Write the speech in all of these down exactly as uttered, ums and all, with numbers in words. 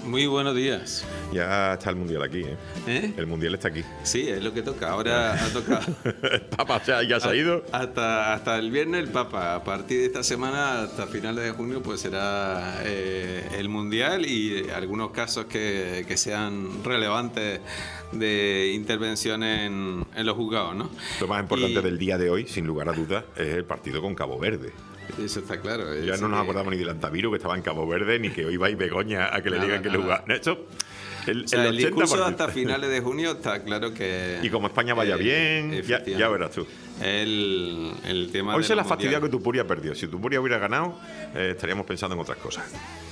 Muy buenos días. Ya está el Mundial aquí, ¿eh? ¿Eh? El Mundial está aquí. Sí, es lo que toca. Ahora ha tocado. El Papa ya, ya se ha ido. Hasta, hasta el viernes el Papa. A partir de esta semana, hasta finales de junio, pues será eh, el Mundial y algunos casos que, que sean relevantes de intervención en, en los juzgados, ¿no? Lo más importante Y- del día de hoy, sin lugar a dudas, es el partido con Cabo Verde. Eso está claro. Ya Eso no nos que- acordamos ni del Antaviru, que estaba en Cabo Verde, ni que hoy va y Begoña a que le Nada, digan que le nada. jugaba. Eso, el, O sea, el el ochenta discurso por ciento. hasta finales de junio está claro que... Y como España vaya eh, bien, ya, efectivamente. ya verás tú. El, el tema Hoy de se la los fastidia que mundiales. Tupuria perdió. Si Tupuria hubiera ganado, eh, estaríamos pensando en otras cosas.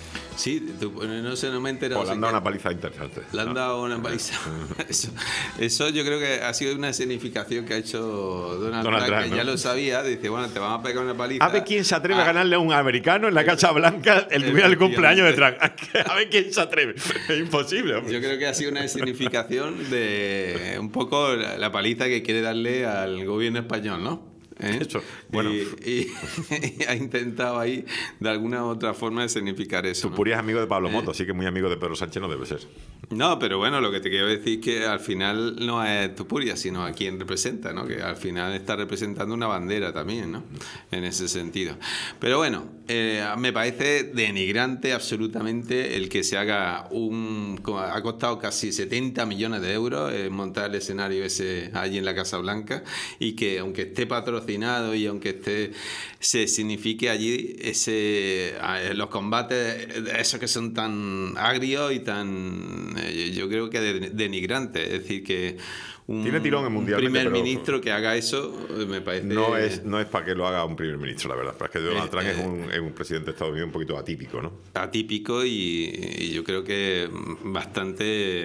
Sí, tú- no sé, no me he enterado. O le han sé dado que- una paliza interesante. Le han ¿no? dado una paliza. Eso, eso yo creo que ha sido una significación que ha hecho Donald, Donald Trump, Trump, que ¿no? ya lo sabía. Dice, bueno, te vamos a pegar una paliza. A ver quién se atreve Ah, a ganarle a un americano en la Casa Blanca el día del cumpleaños de Trump. A ver quién se atreve. Es imposible, hombre. Yo creo que ha sido una significación de un poco la, la paliza que quiere darle al gobierno español, ¿no? ¿Eh? Eso, bueno. Y, y- y ha intentado ahí de alguna u otra forma de significar eso. ¿no? Tupuria es amigo de Pablo Eh. Moto, así que muy amigo de Pedro Sánchez no debe ser. No, pero bueno, lo que te quiero decir es que al final no es Tupuria, sino a quien representa, ¿no? Que al final está representando una bandera también, ¿no? En ese sentido. Pero bueno, eh, me parece denigrante absolutamente el que se haga un... Ha costado casi setenta millones de euros eh, montar el escenario ese allí en la Casa Blanca y que aunque esté patrocinado y aunque esté... se signifique allí ese eh, los combates, esos que son tan agrios y tan... eh, yo creo que de- denigrantes. Es decir, que un, Tiene tirón en un mundialmente, primer pero- ministro que haga eso eh, me parece... No es, no es para que lo haga un primer ministro, la verdad. Pero es que Donald Eh, Trump es, eh. un, es un presidente de Estados Unidos un poquito atípico, ¿no? atípico y, y yo creo que bastante,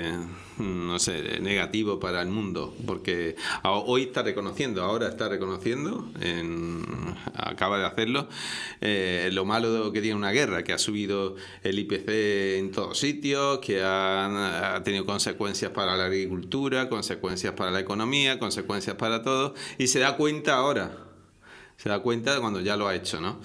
no sé, negativo para el mundo, porque a- hoy está reconociendo, ahora está reconociendo, en- acaba de hacerlo, eh, lo malo que tiene una guerra, que ha subido el I P C en todos sitios, que ha, ha tenido consecuencias para la agricultura, consecuencias para la economía, consecuencias para todo, y se da cuenta ahora, se da cuenta cuando ya lo ha hecho, ¿no?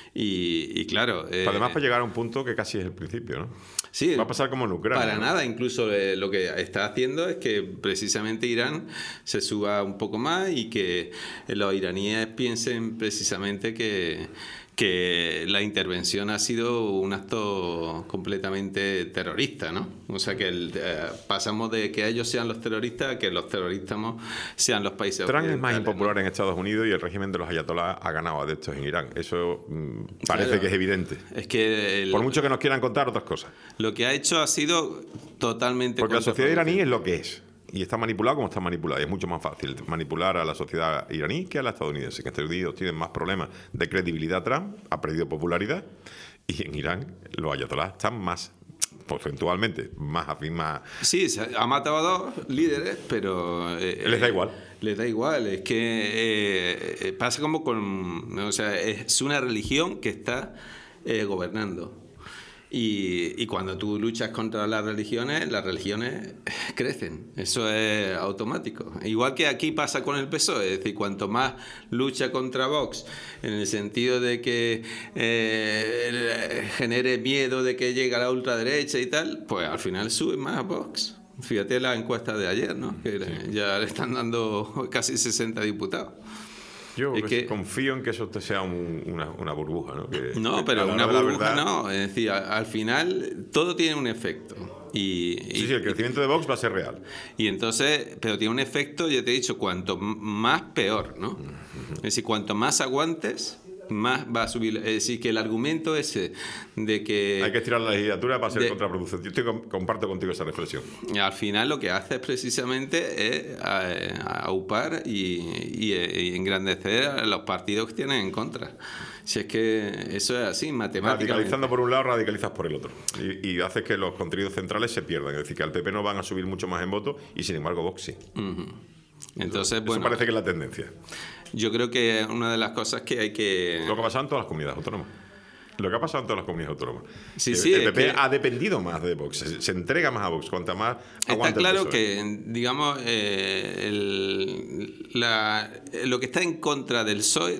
Y, y claro... eh, Además, para llegar a un punto que casi es el principio, ¿no? Sí, Va a pasar como en Ucrania. para ¿no? nada, incluso eh, lo que está haciendo es que precisamente Irán se suba un poco más y que los iraníes piensen precisamente que, que la intervención ha sido un acto completamente terrorista, ¿no? O sea que el, eh, pasamos de que ellos sean los terroristas a que los terroristas sean los países Trump es más occidentales, impopular ¿no? en Estados Unidos y el régimen de los ayatolás ha ganado adeptos en Irán. Eso mm, parece Claro. que es evidente. Es que el- Por mucho que nos quieran contar otras cosas. lo que ha hecho ha sido totalmente Porque la sociedad iraní es contraproducente. lo que es. Y está manipulado como está manipulado. Y es mucho más fácil manipular a la sociedad iraní que a la estadounidense. Que en Estados Unidos tienen más problemas de credibilidad. Trump ha perdido popularidad. Y en Irán los ayatolás están más, porcentualmente, más afín, más... Sí, se ha matado a dos líderes, pero... eh, Les da igual. Les da igual, es que eh, eh, pasa como con... O sea, es una religión que está eh, gobernando. Y, y cuando tú luchas contra las religiones, las religiones crecen. Eso es automático. Igual que aquí pasa con el P S O E. Es decir, cuanto más lucha contra Vox, en el sentido de que eh, genere miedo de que llegue a la ultraderecha y tal, pues al final sube más a Vox. Fíjate la encuesta de ayer, ¿no? Que ya le están dando casi sesenta diputados. Yo Es pues, que- confío en que eso sea un- una, una burbuja, ¿no? Que- No, que pero a la una hora de la burbuja verdad- no. Es decir, a- al final todo tiene un efecto. Y, y- Sí, sí, el crecimiento de Vox va a ser real. y entonces, pero tiene un efecto, ya te he dicho, cuanto m- más peor, ¿no? Es decir, cuanto más aguantes, más va a subir. Es decir, que el argumento ese de que Hay que estirar la legislatura para ser de- contraproducente. Yo estoy con- comparto contigo esa reflexión. al final lo que hace es precisamente es eh, aupar y, y, y engrandecer a los partidos que tienen en contra. Si es que eso es así, matemáticamente. Radicalizando por un lado, radicalizas por el otro. Y, y haces que los contenidos centrales se pierdan. Es decir, que al P P no van a subir mucho más en votos y sin embargo Vox sí. Ujú. Entonces, Eso bueno, parece que es la tendencia. yo creo que una de las cosas que hay que... Lo que ha pasado en todas las comunidades autónomas. Lo que ha pasado en todas las comunidades autónomas. Sí, el, sí, el es P P que- ha dependido más de Vox. Se, se entrega más a Vox. Cuanta más Está aguanta el claro P S O E. que, digamos, eh, el- la- lo que está en contra del P S O E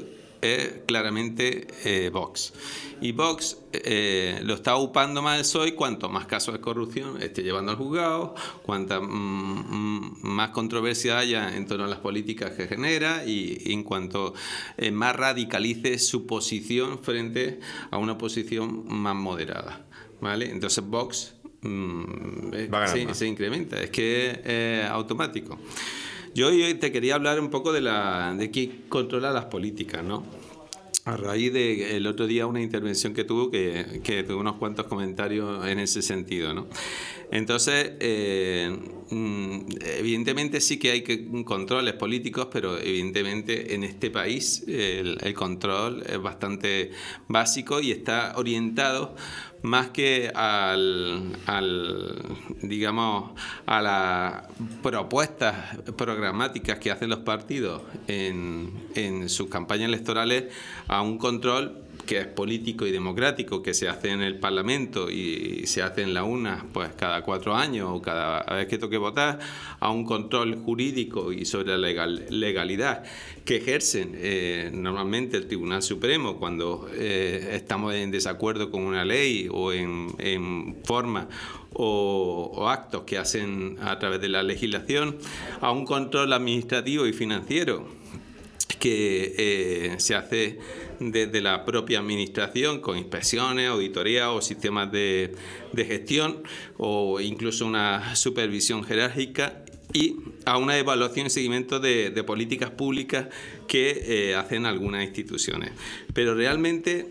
es claramente eh, Vox. Y Vox eh, lo está ocupando más el P S O E cuanto más casos de corrupción esté llevando al juzgado, cuanta mm, más controversia haya en torno a las políticas que genera y, y en cuanto eh, más radicalice su posición frente a una posición más moderada, ¿vale? Entonces Vox mm, eh, se, se incrementa, es que es eh, automático. Yo hoy te quería hablar un poco de, la, de quién controla las políticas, ¿no? A raíz de el otro día una intervención que tuvo, que, que tuvo unos cuantos comentarios en ese sentido, ¿no? Entonces, eh, evidentemente sí que hay que controles políticos, pero evidentemente en este país el, el control es bastante básico y está orientado más que al, al digamos, a las propuestas programáticas que hacen los partidos en, en sus campañas electorales, a un control que es político y democrático, que se hace en el Parlamento y se hace en la urna pues cada cuatro años o cada vez que toque votar, a un control jurídico y sobre la legal, legalidad que ejercen eh, normalmente el Tribunal Supremo cuando eh, estamos en desacuerdo con una ley o en, en forma o, o actos que hacen a través de la legislación, a un control administrativo y financiero que eh, se hace desde la propia administración con inspecciones, auditorías o sistemas de, de gestión o incluso una supervisión jerárquica, y a una evaluación y seguimiento de, de políticas públicas que eh, hacen algunas instituciones. Pero realmente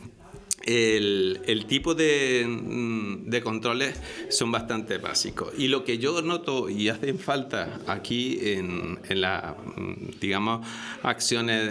El, el tipo de, de controles son bastante básicos. Y lo que yo noto y hacen falta aquí en, en las, digamos, acciones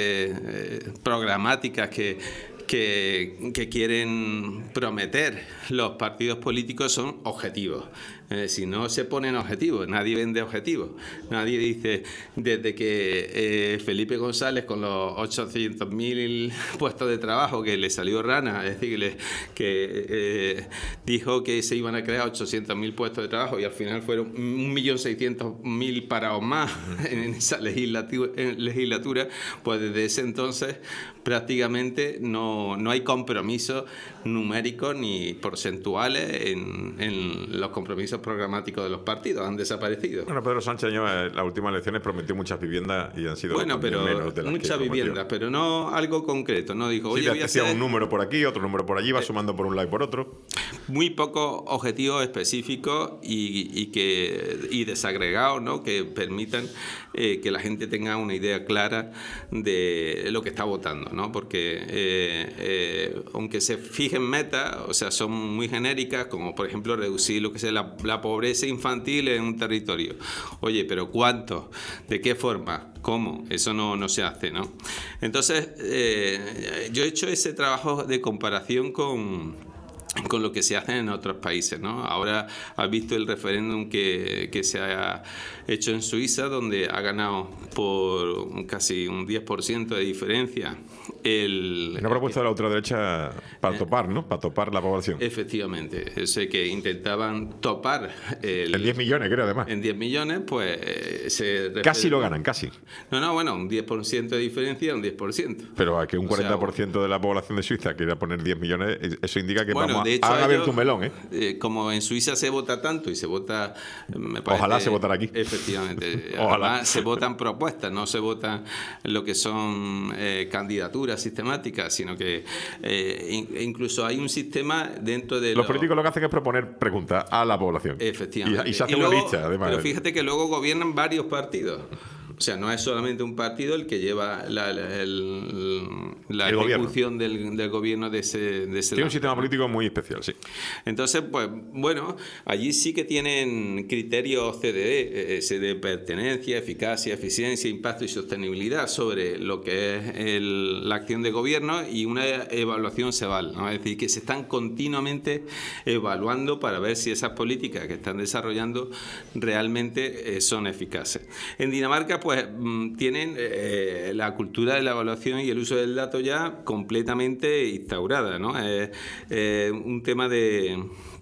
eh, programáticas que, que, que quieren prometer los partidos políticos son objetivos. Eh, si no se ponen objetivos, nadie vende objetivos. Nadie dice, desde que eh, Felipe González con los ochocientos mil puestos de trabajo que le salió rana, es decir, que, le, que eh, dijo que se iban a crear ochocientos mil puestos de trabajo y al final fueron un millón seiscientos mil parados más en esa legislatura, en legislatura, pues desde ese entonces prácticamente no, no hay compromisos numéricos ni porcentuales en, en los compromisos programáticos de los partidos, han desaparecido. Bueno, Pedro Sánchez en las últimas elecciones prometió muchas viviendas y han sido bueno, pero menos de las muchas viviendas, pero no algo concreto, no dijo, oye, sí, voy a hacer un número por aquí, otro número por allí, va sumando por un lado y por otro. Muy pocos objetivos específicos y, y que y desagregados, ¿no? Que permitan eh, que la gente tenga una idea clara de lo que está votando, ¿no? Porque eh, eh, aunque se fijen metas, o sea, son muy genéricas, como por ejemplo reducir lo que sea la, la pobreza infantil en un territorio. Oye, pero ¿cuánto? ¿De qué forma? ¿Cómo? Eso no, no se hace, ¿no? Entonces, eh, yo he hecho ese trabajo de comparación con con lo que se hace en otros países, ¿no? Ahora has visto el referéndum que, que se ha hecho en Suiza, donde ha ganado por casi un diez por ciento de diferencia. El, Una propuesta de la ultraderecha para topar, ¿no? Para topar la población. Efectivamente. Sé que intentaban topar el... En diez millones, creo, además. En diez millones, pues... Eh, se casi lo ganan, casi. No, no, bueno, un diez por ciento de diferencia, un diez por ciento. Pero a que un cuarenta por ciento o sea, de la población de Suiza quiera poner diez millones, eso indica que bueno, vamos de hecho, a abrir un melón, ¿eh? ¿eh? Como en Suiza se vota tanto y se vota... Me parece, ojalá se votara aquí. Efectivamente. Ojalá. Además, se votan propuestas, no se votan lo que son eh, candidaturas sistemáticas, sino que eh, in, incluso hay un sistema dentro de... Los lo... políticos lo que hacen es proponer preguntas a la población. Efectivamente. Y, y se hace y una luego, lista, además. Pero fíjate que luego gobiernan varios partidos. O sea, no es solamente un partido el que lleva la, la, el, la el ejecución del, del gobierno de ese, de ese Tiene lado, un sistema ¿no? político muy especial, sí. Entonces, pues, bueno, allí sí que tienen criterios C D E, de pertenencia, eficacia, eficiencia, impacto y sostenibilidad sobre lo que es el, la acción de gobierno y una evaluación SEVAL, ¿no? Es decir, que se están continuamente evaluando para ver si esas políticas que están desarrollando realmente eh, son eficaces. En Dinamarca, pues tienen eh, la cultura de la evaluación y el uso del dato ya completamente instaurada, ¿no? Es eh, eh, un tema de,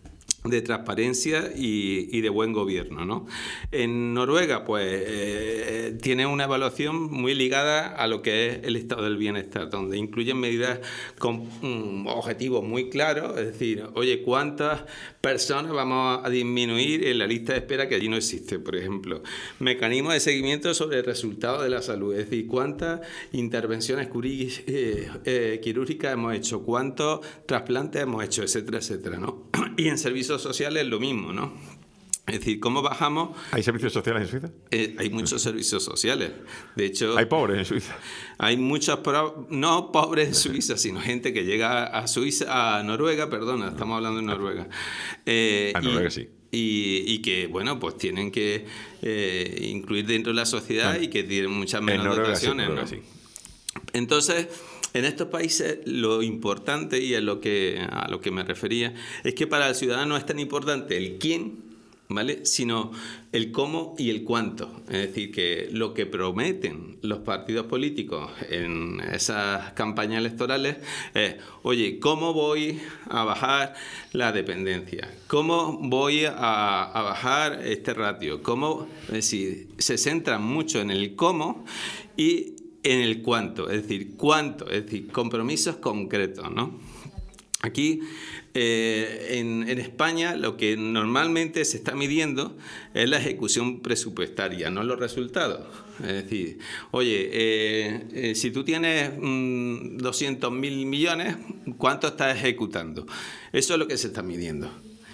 de transparencia y, y de buen gobierno, ¿no? En Noruega, pues, eh, tiene una evaluación muy ligada a lo que es el estado del bienestar, donde incluyen medidas con um, objetivos muy claros, es decir, oye, ¿cuántas personas vamos a disminuir en la lista de espera que allí no existe, por ejemplo? Mecanismos de seguimiento sobre el resultado de la salud, es decir, ¿cuántas intervenciones curí- eh, eh, quirúrgicas hemos hecho? ¿Cuántos trasplantes hemos hecho? Etcétera, etcétera, ¿no? Y en servicios sociales lo mismo, ¿no? Es decir, ¿cómo bajamos? ¿Hay servicios sociales en Suiza? Eh, hay muchos servicios sociales. De hecho, ¿Hay pobres en Suiza? hay muchos, pro- no pobres en Suiza, sino gente que llega a Suiza, a Noruega, perdona, estamos hablando de Noruega. Eh, A Noruega, sí. Y, y que, bueno, pues tienen que eh, incluir dentro de la sociedad y que tienen muchas menos En Noruega sí, dotaciones, Noruega ¿no? sí. Entonces, en estos países lo importante, y a lo que, a lo que me refería, es que para el ciudadano no es tan importante el quién, ¿vale?, sino el cómo y el cuánto. Es decir, que lo que prometen los partidos políticos en esas campañas electorales es, oye, ¿cómo voy a bajar la dependencia? ¿Cómo voy a, a bajar este ratio? ¿Cómo? Es decir, se centran mucho en el cómo y en el cuánto, es decir, cuánto, es decir, compromisos concretos, ¿no? Aquí, eh, en, en España, lo que normalmente se está midiendo es la ejecución presupuestaria, no los resultados. Es decir, oye, eh, eh, si tú tienes mmm, doscientos mil millones, ¿cuánto estás ejecutando? Eso es lo que se está midiendo.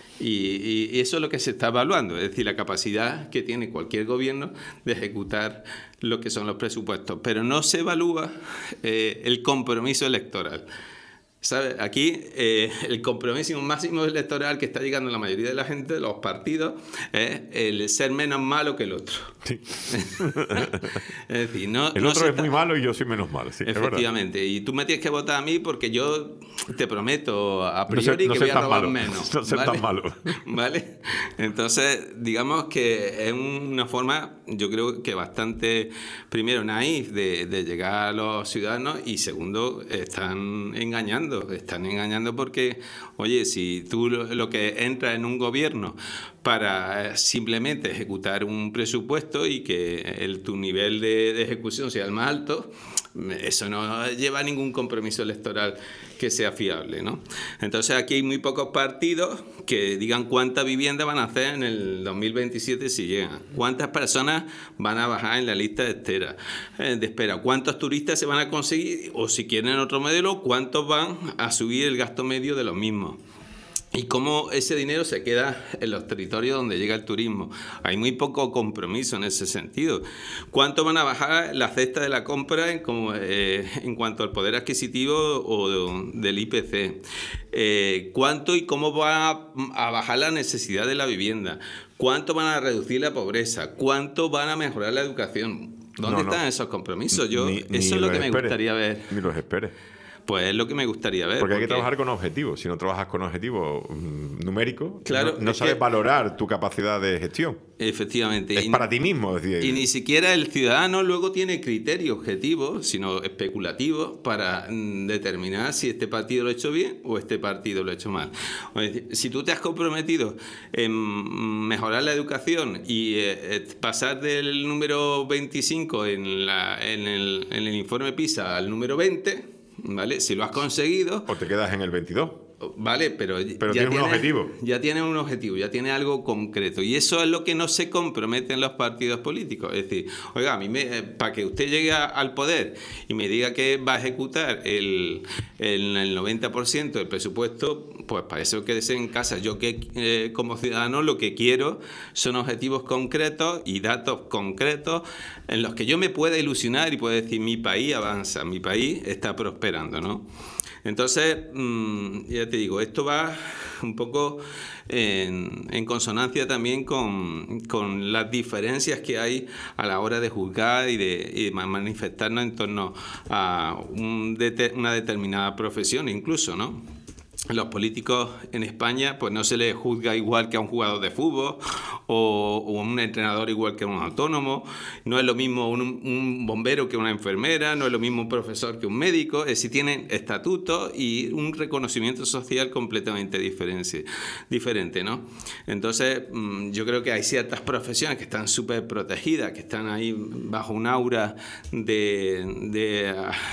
Y, y eso es lo que se está evaluando, es decir, la capacidad que tiene cualquier gobierno de ejecutar lo que son los presupuestos. Pero no se evalúa eh, el compromiso electoral. ¿Sabe? Aquí eh, el compromiso máximo electoral que está llegando a la mayoría de la gente, de los partidos, es el ser menos malo que el otro. Sí. Es decir, no, el no otro se es está... muy malo y yo soy menos malo. Sí, efectivamente. Y tú me tienes que votar a mí porque yo te prometo a priori no sé, no que sé voy a robar malo. menos. No ser ¿vale? tan malo. ¿Vale? Entonces, digamos que es una forma, yo creo que bastante, primero, naif de, de llegar a los ciudadanos y segundo, están engañando. Están engañando porque, oye, si tú lo, lo que entras en un gobierno para simplemente ejecutar un presupuesto y que el, tu nivel de, de ejecución sea el más alto, eso no lleva a ningún compromiso electoral que sea fiable, ¿no? Entonces aquí hay muy pocos partidos que digan cuántas viviendas van a hacer en el dos mil veintisiete si llegan, cuántas personas van a bajar en la lista de espera, eh, de espera, cuántos turistas se van a conseguir o si quieren otro modelo, cuántos van a subir el gasto medio de los mismos. Y cómo ese dinero se queda en los territorios donde llega el turismo. Hay muy poco compromiso en ese sentido. ¿Cuánto van a bajar la cesta de la compra en, como, eh, en cuanto al poder adquisitivo o de, del I P C? Eh, ¿Cuánto y cómo va a, a bajar la necesidad de la vivienda? ¿Cuánto van a reducir la pobreza? ¿Cuánto van a mejorar la educación? ¿Dónde no, están no. esos compromisos? Yo, Ni, eso ni es lo que me espere, gustaría ver. Ni los esperes. Pues es lo que me gustaría ver. Porque hay que porque... trabajar con objetivos. Si no trabajas con objetivos mm, numéricos, claro, no, no sabes que... valorar tu capacidad de gestión. Efectivamente. Es y, para ti mismo. Es decir, y ni siquiera el ciudadano luego tiene criterios objetivos, sino especulativos, para mm, determinar si este partido lo ha hecho bien o este partido lo ha hecho mal. Si tú te has comprometido en mejorar la educación y eh, pasar del número veinticinco en, la, en, el, en el informe PISA al número veinte... ¿vale? Si lo has conseguido... O te quedas en el veintidós. Vale, pero, pero ya tienes un objetivo. Ya tienes un objetivo, ya tienes algo concreto. Y eso es lo que no se comprometen los partidos políticos. Es decir, oiga, a mí me, para que usted llegue a, al poder y me diga que va a ejecutar el, el, el noventa por ciento del presupuesto, pues para eso quédese en casa. Yo que eh, como ciudadano lo que quiero son objetivos concretos y datos concretos en los que yo me pueda ilusionar y pueda decir mi país avanza, mi país está prosperando, ¿no? Entonces, mmm, ya te digo, esto va un poco en, en consonancia también con, con las diferencias que hay a la hora de juzgar y de, y de manifestarnos en torno a un de, una determinada profesión incluso, ¿no? Los políticos en España pues no se les juzga igual que a un jugador de fútbol o, o un entrenador igual que un autónomo, no es lo mismo un, un bombero que una enfermera, no es lo mismo un profesor que un médico, es decir, tienen estatutos y un reconocimiento social completamente diferente, diferente, ¿no? Entonces, yo creo que hay ciertas profesiones que están súper protegidas, que están ahí bajo un aura de, de,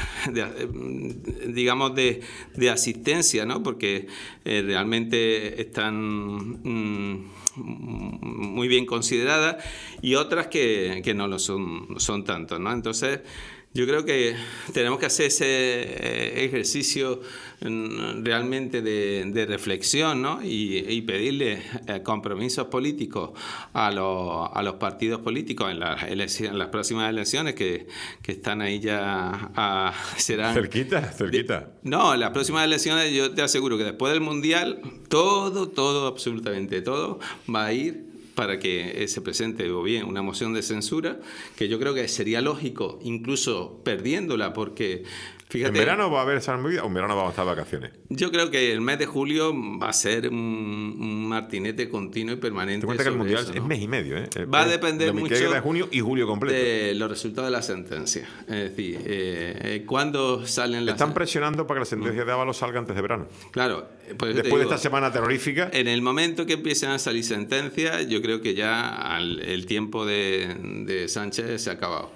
de digamos, de, de asistencia, ¿no? Porque eh, realmente están mmm, muy bien consideradas, y otras que, que no lo son, son tanto, ¿no? Entonces, yo creo que tenemos que hacer ese ejercicio realmente de, de reflexión, ¿no? y, y pedirle compromisos políticos a los, a los partidos políticos en las, elecciones, en las próximas elecciones que, que están ahí ya a, serán cerquita, cerquita. De, no, en las próximas elecciones yo te aseguro que después del Mundial todo, todo, absolutamente todo va a ir para que se presente o bien una moción de censura, que yo creo que sería lógico, incluso perdiéndola, porque fíjate... ¿En verano va a haber esa movida o en verano vamos a estar de vacaciones? Yo creo que el mes de julio va a ser un, un martinete continuo y permanente. Te cuenta que el Mundial eso, ¿no? es mes y medio, ¿eh? Va a depender mucho de junio y julio completo. De los resultados de la sentencia. Es decir, eh, ¿cuándo salen las... Están presionando para que la sentencia de Ábalos salga antes de verano. Claro. Pues después digo, de esta semana terrorífica. En el momento que empiecen a salir sentencias, yo creo que ya al, el tiempo de, de Sánchez se ha acabado.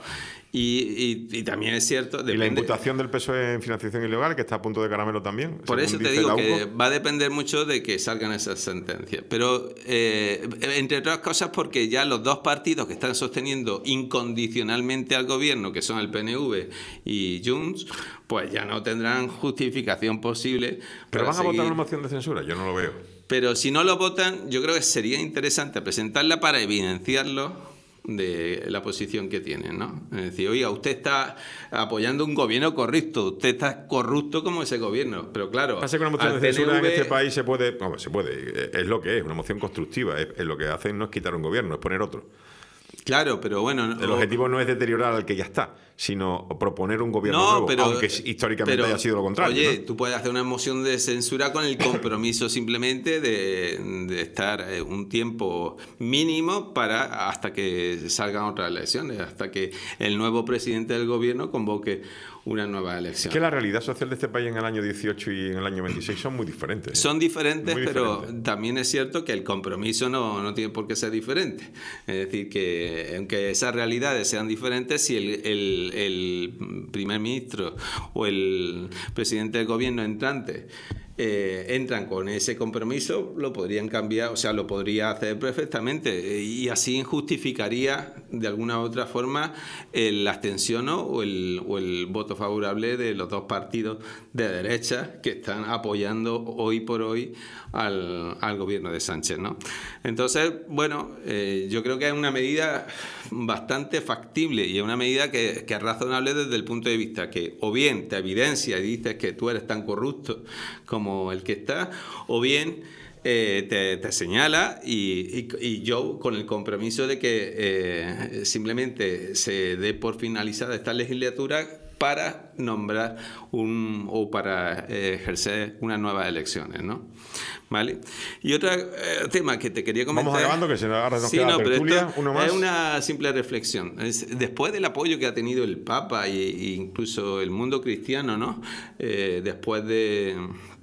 Y, y, y también es cierto... Depende, y la imputación del P S O E en financiación ilegal, que está a punto de caramelo también. Por eso te digo que va a depender mucho de que salgan esas sentencias. Pero, eh, entre otras cosas, porque ya los dos partidos que están sosteniendo incondicionalmente al gobierno, que son el P N V y Junts, pues ya no tendrán justificación posible. ¿Pero van a seguir. votar una moción de censura? Yo no lo veo. Pero si no lo votan, yo creo que sería interesante presentarla para evidenciarlo de la posición que tienen, ¿no? Es decir, oiga, usted está apoyando un gobierno corrupto, usted está corrupto como ese gobierno, pero claro... Pasa que una moción de censura P N V... en este país se puede... Bueno, se puede, es lo que es, una moción constructiva, es, es lo que hacen no es quitar un gobierno, es poner otro. Claro, pero bueno... El objetivo no es deteriorar al que ya está, sino proponer un gobierno no, nuevo, pero, aunque históricamente pero, haya sido lo contrario. Oye, ¿no? Tú puedes hacer una moción de censura con el compromiso simplemente de, de estar un tiempo mínimo para hasta que salgan otras elecciones, hasta que el nuevo presidente del gobierno convoque una nueva elección. Es que la realidad social de este país en el año dieciocho y en el año veintiséis son muy diferentes. ¿eh? Son diferentes, muy pero diferentes. También es cierto que el compromiso no, no tiene por qué ser diferente. Es decir, que aunque esas realidades sean diferentes, si el, el, el primer ministro o el presidente del gobierno entrante Eh, entran con ese compromiso, lo podrían cambiar, o sea, lo podría hacer perfectamente, y así justificaría de alguna u otra forma el abstención o el, o el voto favorable de los dos partidos de derecha que están apoyando hoy por hoy al, al gobierno de Sánchez, ¿no? Entonces, bueno, eh, yo creo que es una medida bastante factible y es una medida que, que es razonable desde el punto de vista que o bien te evidencia y dices que tú eres tan corrupto como el que está, o bien eh, te, te señala y, y, y yo con el compromiso de que eh, simplemente se dé por finalizada esta legislatura para nombrar un o para eh, ejercer unas nuevas elecciones, ¿no? ¿Vale? Y otro eh, tema que te quería comentar... Vamos acabando, que se nos, ahora nos sí, queda no, la tertulia, pero uno más. Es una simple reflexión. Es, después del apoyo que ha tenido el Papa e incluso el mundo cristiano, ¿no? Eh, después de...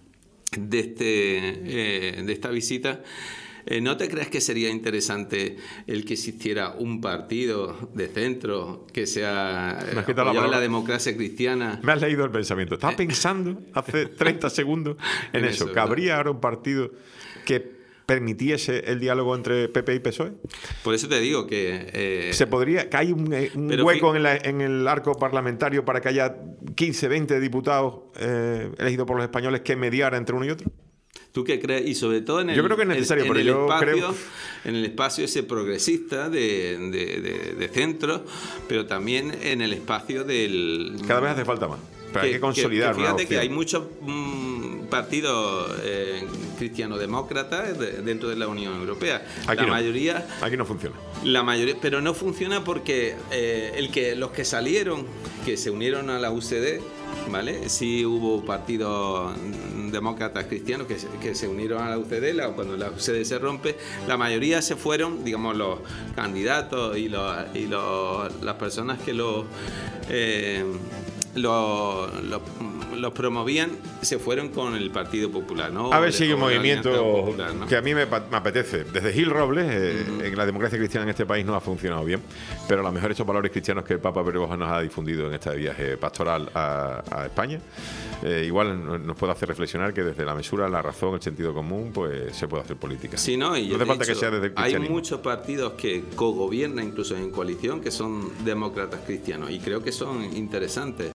de este eh, de esta visita, eh, ¿no te crees que sería interesante el que existiera un partido de centro que sea eh, apoyado en la democracia cristiana? Me has leído el pensamiento. Estaba pensando hace treinta segundos en, en eso. eso. ¿Que habría ahora un partido que permitiese el diálogo entre P P y P S O E? Por eso te digo que... Eh, se podría, que hay un, un hueco en, la, en el arco parlamentario para que haya quince, veinte diputados eh, elegidos por los españoles que mediara entre uno y otro. ¿Tú qué crees? Y sobre todo en el, yo creo que es necesario, en, pero en el yo espacio, creo... en el espacio ese progresista de, de, de, de centro, pero también en el espacio del... Cada vez hace falta más. Pero que, hay que consolidar. Que, que fíjate que hay muchos mmm, partidos eh, cristiano-demócratas de, dentro de la Unión Europea. Aquí la no. mayoría. Aquí no funciona. La mayoría, pero no funciona porque eh, el que los que salieron, que se unieron a la U C D, ¿vale? Sí hubo partidos demócratas cristianos que, que se unieron a la U C D, la, cuando la U C D se rompe, la mayoría se fueron, digamos, los candidatos y, los, y los, las personas que los, eh, los, los, los promovían, se fueron con el Partido Popular, ¿no? A ver, sigue un movimiento Popular, ¿no? que a mí me, me apetece. Desde Gil Robles, eh, uh-huh. en la democracia cristiana en este país no ha funcionado bien, pero los mejores hechos valores cristianos que el Papa Bergoglio nos ha difundido en este viaje pastoral a, a España, eh, igual nos puede hacer reflexionar que desde la mesura, la razón, el sentido común, pues se puede hacer política. Sí, no, y no hace falta hecho, que sea desde el hay cristianismo. muchos partidos que cogobiernan, incluso en coalición, que son demócratas cristianos, y creo que son interesantes.